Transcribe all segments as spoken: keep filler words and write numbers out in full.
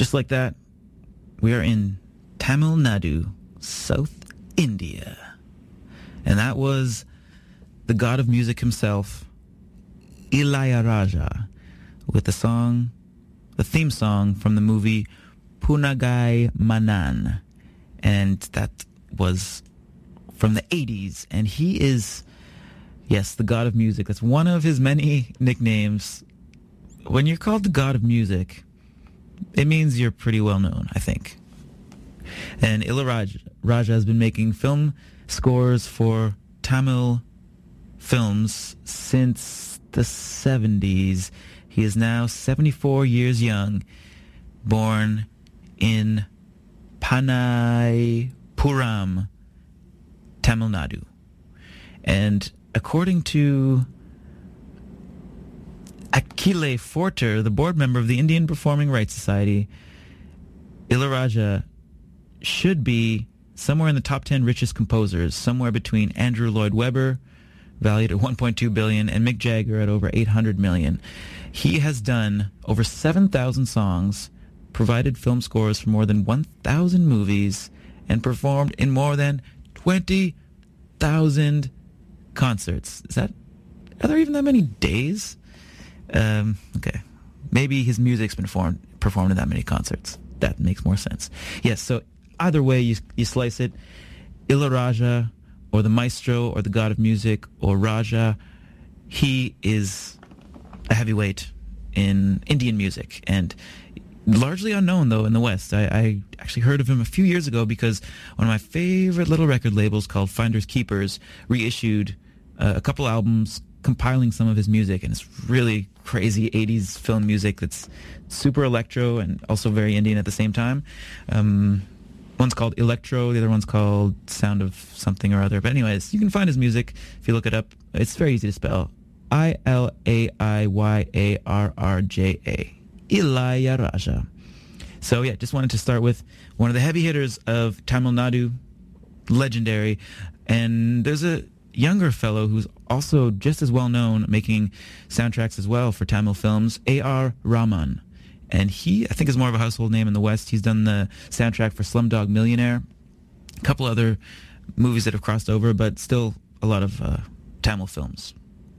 just like that, we are in Tamil Nadu, South India. And that was the god of music himself, Ilayaraja, with the song, the theme song from the movie Punagai Manan. And that was from the eighties. And he is, yes, the god of music. That's one of his many nicknames. When you're called the god of music, it means you're pretty well known, I think. And Ilayaraja Raja has been making film scores for Tamil films since the seventies. He is now seventy-four years young, born in Panaipuram, Tamil Nadu. And according to Akile Forter, the board member of the Indian Performing Rights Society, Ilayaraja should be somewhere in the top ten richest composers, somewhere between Andrew Lloyd Webber, valued at one point two billion dollars, and Mick Jagger at over eight hundred million dollars. He has done over seven thousand songs, provided film scores for more than one thousand movies, and performed in more than twenty thousand concerts. Is that, are there even that many days? Um, okay. Maybe his music's been performed, performed in that many concerts. That makes more sense. Yes, so either way you, you slice it, Ilayaraja, or the maestro, or the god of music, or Raja, he is a heavyweight in Indian music, and largely unknown, though, in the West. I, I actually heard of him a few years ago because one of my favorite little record labels called Finders Keepers reissued uh, a couple albums compiling some of his music, and it's really crazy eighties film music that's super electro and also very Indian at the same time. Um, one's called Electro, the other one's called Sound of Something or Other. But anyways, you can find his music if you look it up. It's very easy to spell. I L A I Y A R R J A. Ilayaraja. So yeah, just wanted to start with one of the heavy hitters of Tamil Nadu, legendary. And there's a younger fellow who's also just as well known, making soundtracks as well for Tamil films, A R Rahman. And he, I think, is more of a household name in the West. He's done the soundtrack for Slumdog Millionaire, a couple other movies that have crossed over, but still a lot of uh, Tamil films.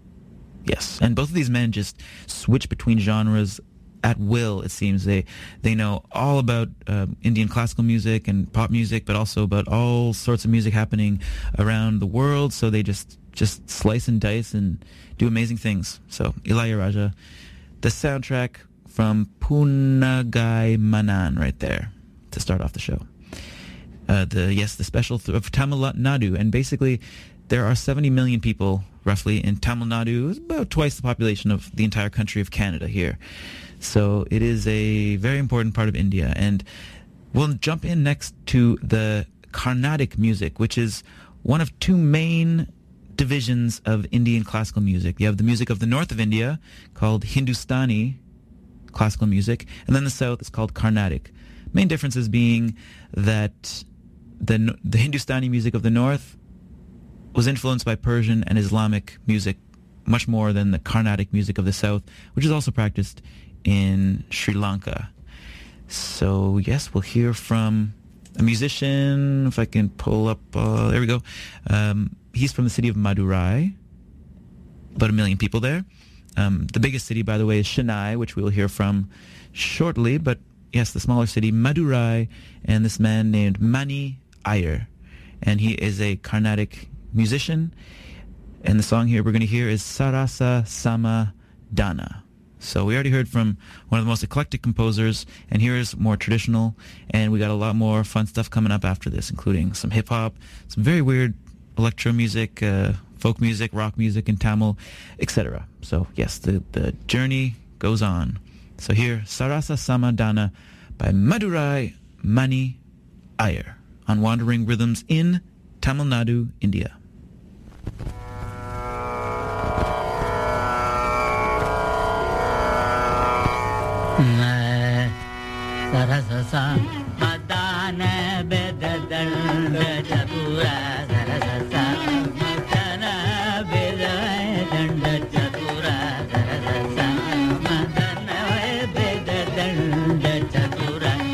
Yes, and both of these men just switch between genres at will, it seems. They they know all about uh, Indian classical music and pop music, but also about all sorts of music happening around the world. So they just, just slice and dice and do amazing things. So Ilayaraja, the soundtrack from Punagai Manan right there to start off the show. Uh, the yes, the special th- of Tamil Nadu, and basically there are seventy million people roughly in Tamil Nadu. It's about twice the population of the entire country of Canada here. So it is a very important part of India. And we'll jump in next to the Carnatic music, which is one of two main divisions of Indian classical music. You have the music of the north of India called Hindustani classical music, and then the south is called Carnatic. Main differences being that the the Hindustani music of the north was influenced by Persian and Islamic music much more than the Carnatic music of the south, which is also practiced in Sri Lanka. So yes, we'll hear from a musician, if I can pull up, uh, there we go. Um, he's from the city of Madurai, about a million people there. Um, the biggest city, by the way, is Chennai, which we will hear from shortly, but yes, the smaller city, Madurai, and this man named Mani Iyer, and he is a Carnatic musician, and the song here we're going to hear is Sarasa Sama Dana. So we already heard from one of the most eclectic composers, and here is more traditional, and we got a lot more fun stuff coming up after this, including some hip-hop, some very weird electro music, uh, folk music, rock music in Tamil, et cetera. So yes, the, the journey goes on. So here, Sarasa Sama Dana by Madurai Mani Iyer on Wandering Rhythms in Tamil Nadu, India. Sarasa madana bedadanda chatura sarasa madana bedadanda chatura sarasa madana bedadanda chatura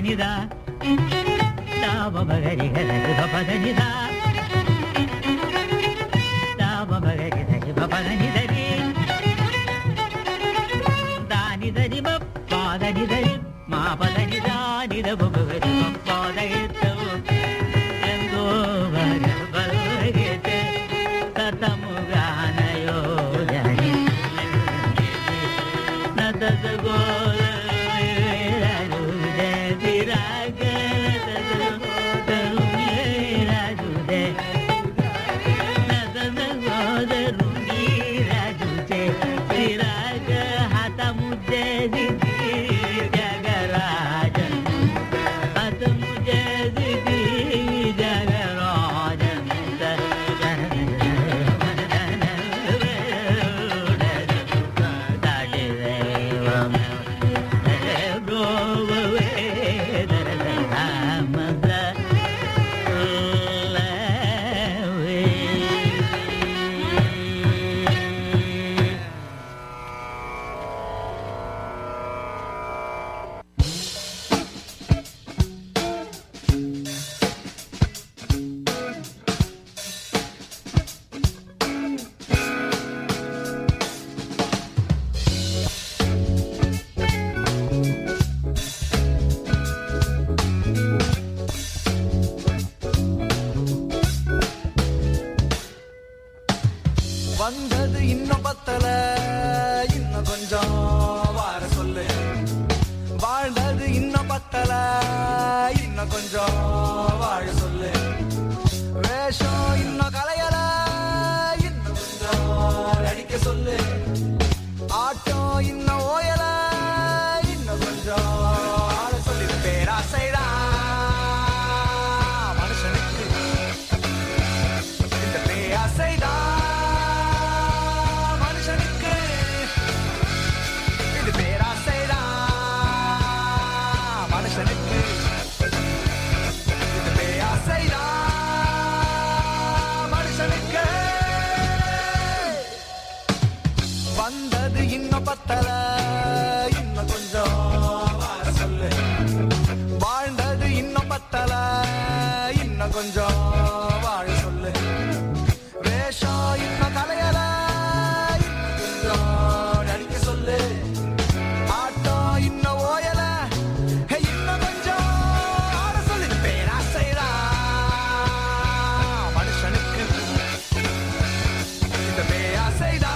பதனிதா தாப பகரி கரி பதனிதா தாப பகரி கரி பதனிதரி தானிதரி பாதனிதரி மா பதனிதா நித பகரி பாதயித்தவு எங்கோ வர பகரிதே தத்தமுகானயோ ஜனி நததகோ வந்தது இன்னும் பத்தல இன்னும் கொஞ்சம் வார சொல்லு வாழ்ந்தது இன்னும் பத்தல இன்னும் கொஞ்சம் வாழ சொல்லு வேஷம் இன்னும் கலையல இன்னும் கொஞ்சம் நடிக்க சொல்லு ஆட்டம் இன்னும் ஓயல இன்னும் கொஞ்சம் ஆள சொல்லி பேராசைடா மனுஷனுக்கு இந்த பேராசைடா வந்தது இன்னும் பத்தல இன்னும் கொஞ்சம் வார சொல்லு வாழ்ந்தது இன்னும் பத்தல இன்னும் கொஞ்சம் வாழ சொல்லு வேஷம் இன்னும் கலையல இன்னும் கொஞ்சம் நடிக்க சொல்லு ஆட்டம் இன்னும் ஓயல இன்னும் கொஞ்சம் ஆட சொல்லு பேராசைடா மனுஷனுக்கு இந்த பேராசைடா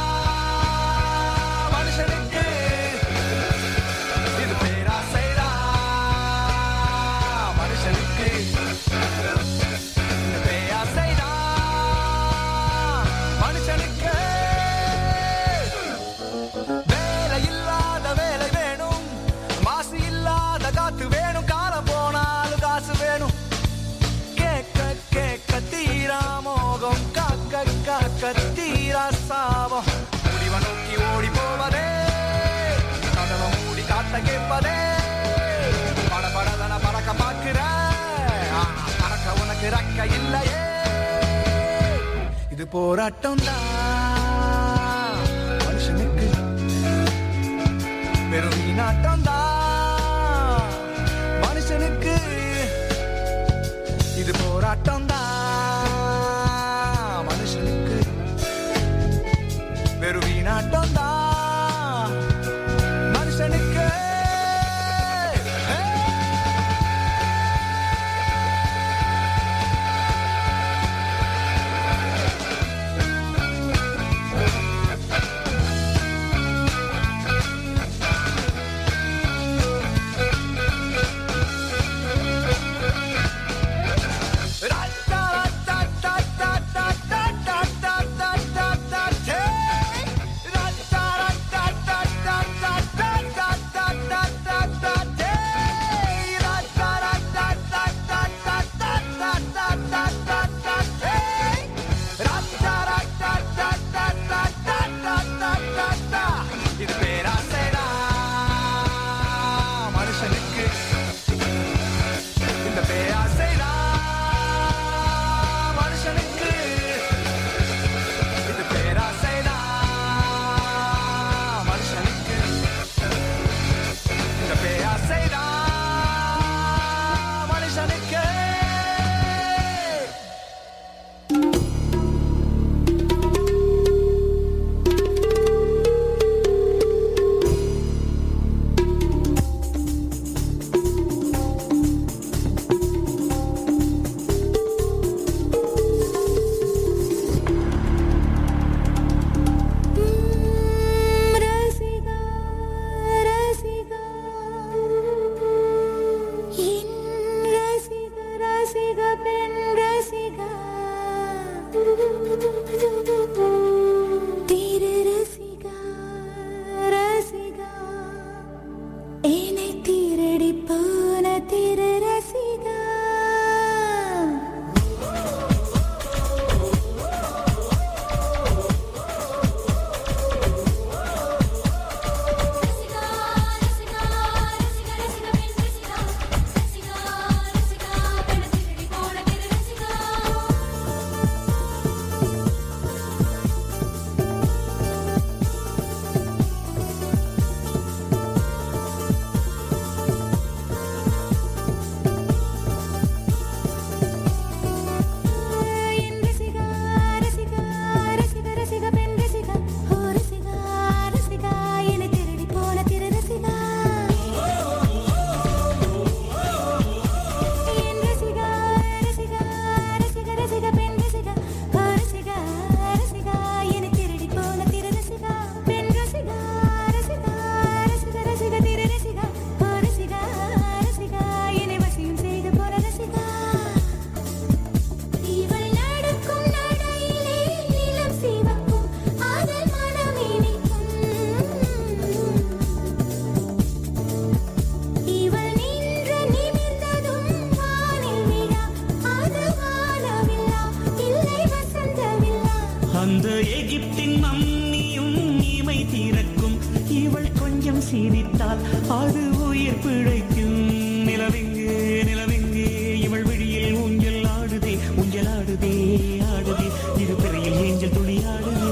கத்தீரா சாபம் முடிவ நோக்கி ஓடி போவதே கதவை மூடி காத்த கேட்பதே பட படதன பறக்க பார்க்கிற ஆனா பறக்க உனக்கு ரக்க இல்லையே இது போராட்டம் தான் மனுஷனுக்கு வெறும் வீணாட்டம் தான் மனுஷனுக்கு இது போராட்டம் தான் வெறும் வீணாட்டம் தான் மனுஷனுக்கு ராஜா ரசிக பெண் ரசிகா திரு ரசிகா ரசிகா என்னை திருடி போன திரு ரசிகா அந்த எகிப்தின் மம்மியும் இமை திறக்கும். இவள் கொஞ்சம் சிரித்தால் அது உயிர் பிழைக்கும். நிலவெங்கே நிலவெங்கே இவள் விழியில் ஊஞ்சல் ஆடுதே ஊஞ்சல் ஆடுதே ஆடுதே இரு பிறையில் ஏஞ்சல் துளி ஆடுதே.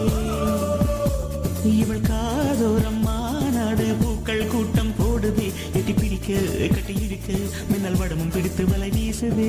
இவள் காதோரம் மாநாடு பூக்கள் கூட்டம் போடுதே. எட்டி பிடிக்க கட்டி இடிக்க மின்னல் வடமும் பிடித்து வலை வீசுதே.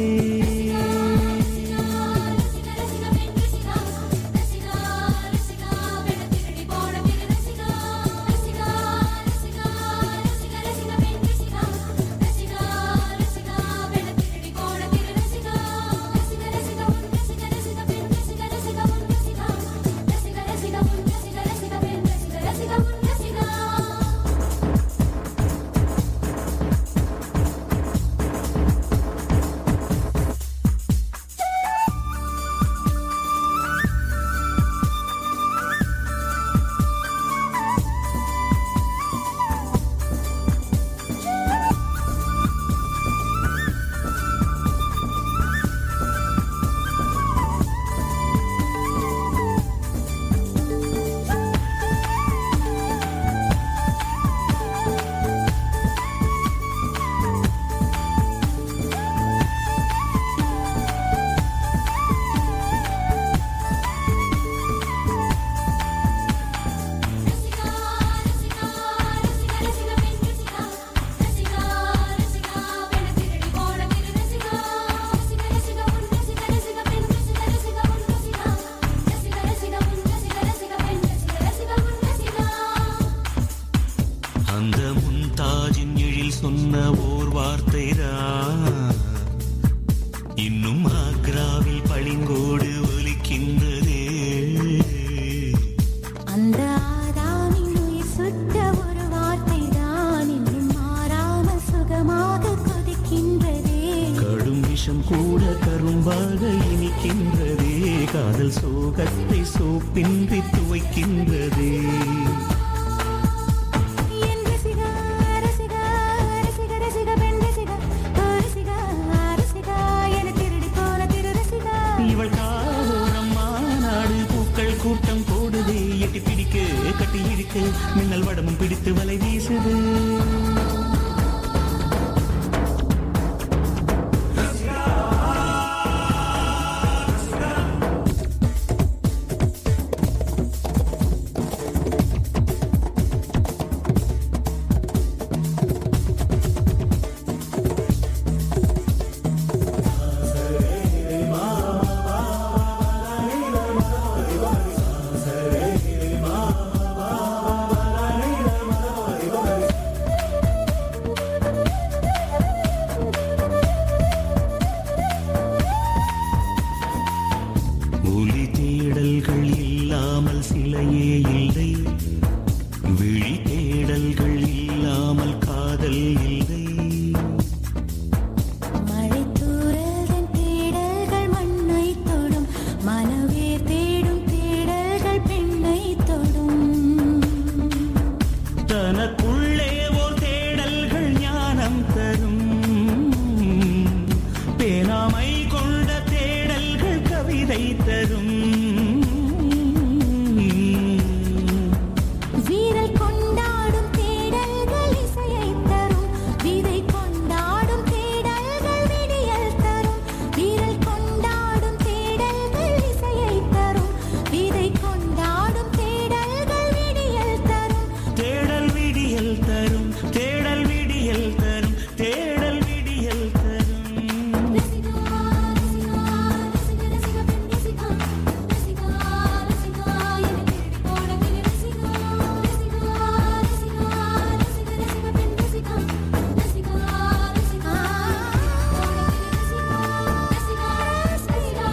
அந்த முன்தாஜின் எழில் சொன்ன ஓர் வார்த்தைதான் இன்னும் ஆக்ராவில் பளிங்கோடு ஒலிக்கின்றதே. அந்த ஆதாமின் உயிர் சுட்ட ஒரு வார்த்தை தான் இன்னும் மாறாமல் சுகமாக கொதிக்கின்றதே. கடும் விஷம் கூட கரும்பாக இனிக்கின்றதே. காதல் சோகத்தை சோப்பின்றி துவைக்கின்றதே. இவள் காதோரம் மாநாடு பூக்கள் கூட்டம் போடுதே. எட்டி பிடிக்க கட்டி இடிக்க மின்னல் வடமும் பிடித்து வலை வீசுது. மை கொண்ட தேடல்கள் கவிதை தரும் வீரல் கொண்டாடும் தேடல்கள் இசையை தரும் விதை கொண்டாடும் தேடல்கள் விடியல் தரும் வீரல் கொண்டாடும் தேடல்கள் இசையை தரும் விதை கொண்டாடும் தேடல்கள் விடியல் தரும் தேடல் விடியல் தரும் தேடல் விடியல் தரும் தேடல் விடியல் தரும் ரசிகா ரசிகா ரசிகா ரசிகா பெண் ரசிகா ரசிகா ரசிகா என தேடி போடவில்லை ரசிகா ரசிகா ரசிகா ரசிகா ரசிகா பெண் Rasika Rasika Rasika Rasika Rasika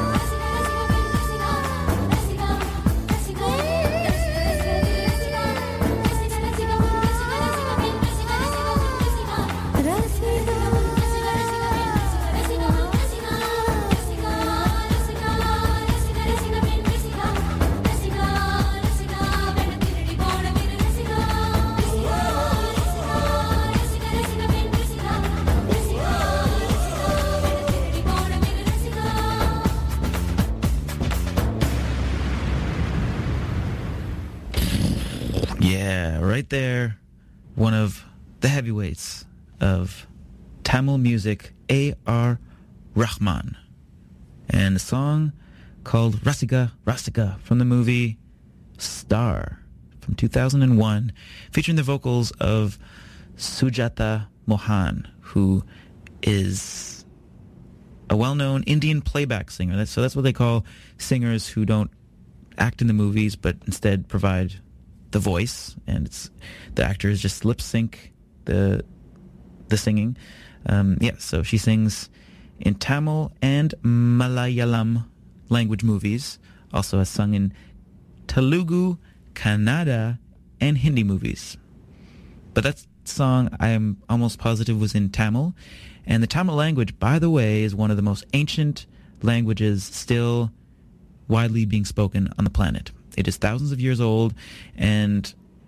Yeah, right there, one of the heavyweights of Tamil music, A R Rahman, and a song called Rasika Rasika from the movie Star from two thousand one, featuring the vocals of Sujata Mohan, who is a well-known Indian playback singer. That's, so that's what they call singers who don't act in the movies but instead provide the voice, and it's, the actors just lip sync the the singing. Um, yeah, so she sings in Tamil and Malayalam language movies. Also has sung in Telugu, Kannada, and Hindi movies. But that song, I am almost positive, was in Tamil. And the Tamil language, by the way, is one of the most ancient languages still widely being spoken on the planet. It is thousands of years old and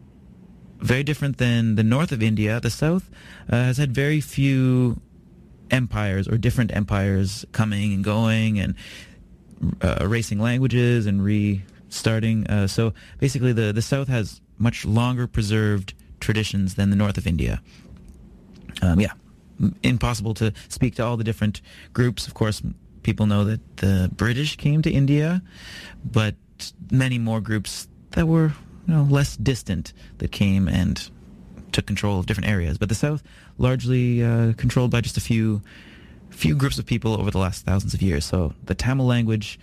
very different than the north of India. The south uh, has had very few empires or different empires coming and going and uh, erasing languages and restarting. Uh, so basically the, the south has much longer preserved traditions than the north of India. Um, yeah, impossible to speak to all the different groups. Of course, people know that the British came to India, but many more groups that were, you know, less distant that came and took control of different areas. But the South, largely uh, controlled by just a few few groups of people over the last thousands of years. So the Tamil language,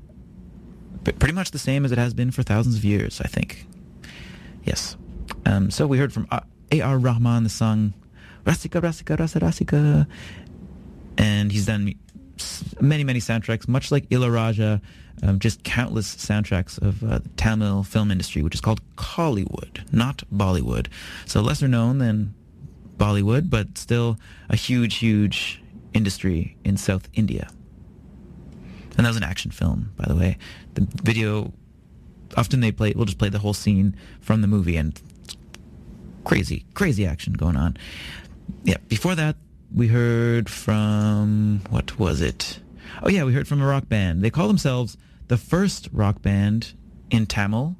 p- pretty much the same as it has been for thousands of years, I think. Yes. Um, so we heard from A R Rahman the song Rasika, Rasika, Rasa, Rasika. And he's done many, many soundtracks, much like Ilayaraja, um, just countless soundtracks of uh, the Tamil film industry, which is called Kollywood, not Bollywood. So lesser known than Bollywood, but still a huge, huge industry in South India. And that was an action film, by the way. The video, often they play, we'll just play the whole scene from the movie, and crazy, crazy action going on. Yeah, before that, we heard from, what was it? Oh yeah, we heard from a rock band. They call themselves the first rock band in Tamil.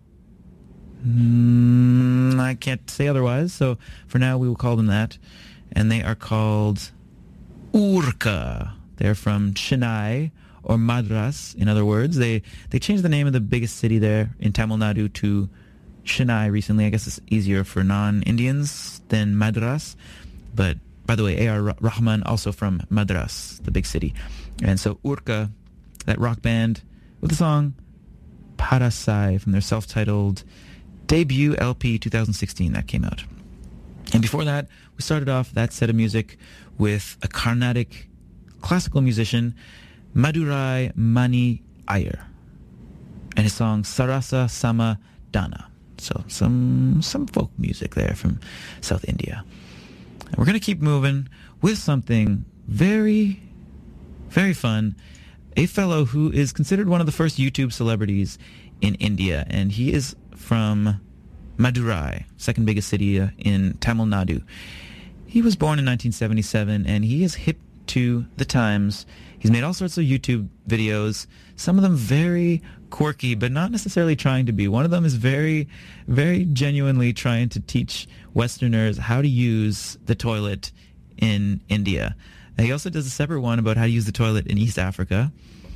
Mm, I can't say otherwise, so for now we will call them that. And they are called Urka. They're from Chennai, or Madras, in other words. They they changed the name of the biggest city there in Tamil Nadu to Chennai recently. I guess it's easier for non-Indians than Madras. But by the way, A R Rahman also from Madras, the big city. And so Urka, that rock band, with the song Parasai from their self-titled debut L P two thousand sixteen that came out. And before that, we started off that set of music with a Carnatic classical musician, Madurai Mani Iyer, and his song Sarasa Sama Dana. So some some folk music there from South India. And we're going to keep moving with something very, very fun. A fellow who is considered one of the first YouTube celebrities in India, and he is from Madurai, second biggest city in Tamil Nadu. He was born in nineteen seventy-seven, and he has hit to the times. He's made all sorts of YouTube videos, some of them very quirky, but not necessarily trying to be. One of them is very, very genuinely trying to teach Westerners how to use the toilet in India. And he also does a separate one about how to use the toilet in East Africa.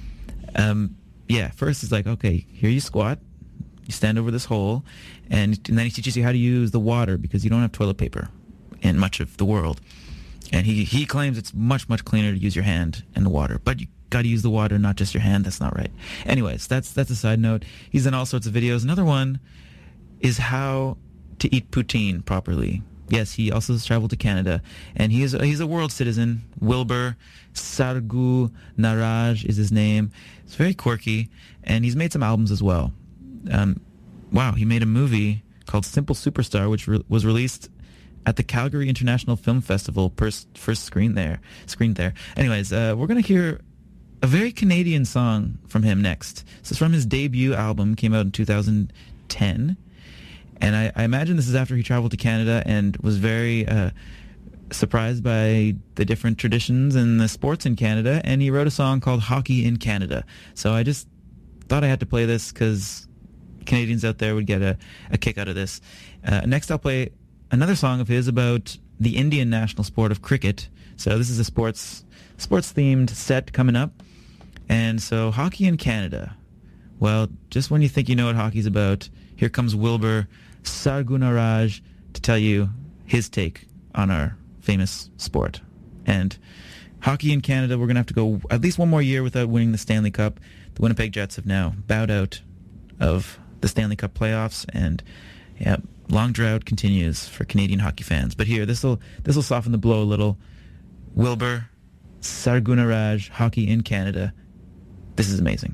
Um, yeah, first it's like, okay, here you squat, you stand over this hole, and, and then he teaches you how to use the water because you don't have toilet paper in much of the world. And he, he claims it's much, much cleaner to use your hand and the water. But you got to use the water, not just your hand. That's not right. Anyways, that's that's a side note. He's done all sorts of videos. Another one is how to eat poutine properly. Yes, he also has traveled to Canada. And he is, he's a world citizen. Wilbur Sargu Naraj is his name. It's very quirky. And he's made some albums as well. Um, wow, he made a movie called Simple Superstar, which re- was released at the Calgary International Film Festival, first, first screen there, screened there. Anyways, uh, we're going to hear a very Canadian song from him next. This is from his debut album, came out in two thousand ten. And I, I imagine this is after he traveled to Canada and was very uh, surprised by the different traditions and the sports in Canada. And he wrote a song called Hockey in Canada. So I just thought I had to play this because Canadians out there would get a, a kick out of this. Uh, next I'll play another song of his about the Indian national sport of cricket. So this is a sports sports themed set coming up. And so hockey in Canada. Well, just when you think you know what hockey's about, here comes Wilbur Sargunaraj to tell you his take on our famous sport. And hockey in Canada, we're going to have to go at least one more year without winning the Stanley Cup. The Winnipeg Jets have now bowed out of the Stanley Cup playoffs, and yeah, long drought continues for Canadian hockey fans. But here, this will this will soften the blow a little. Wilbur Sargunaraj, hockey in Canada. This is amazing.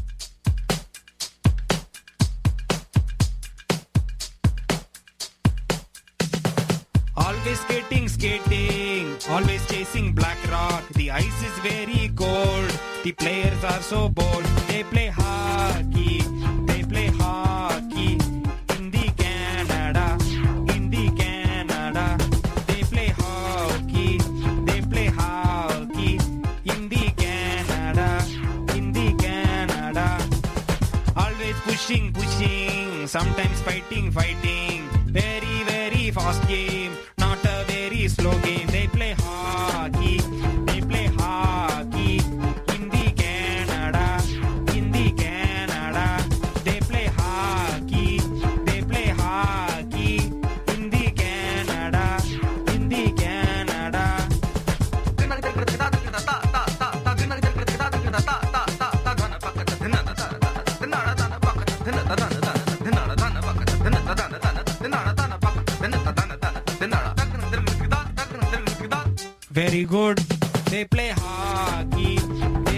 Always skating, skating, always chasing black rock. The ice is very cold, the players are so bold. They play hockey, they play hockey in the Canada, in the Canada. They play hockey, they play hockey in the Canada, in the Canada. Always pushing, pushing, sometimes fighting, fighting. Very, very fast game, not a very slow game. They play hockey, they play hockey in the Canada, in the Canada. They play hockey, they play hockey in the Canada, in the Canada. Very good. They play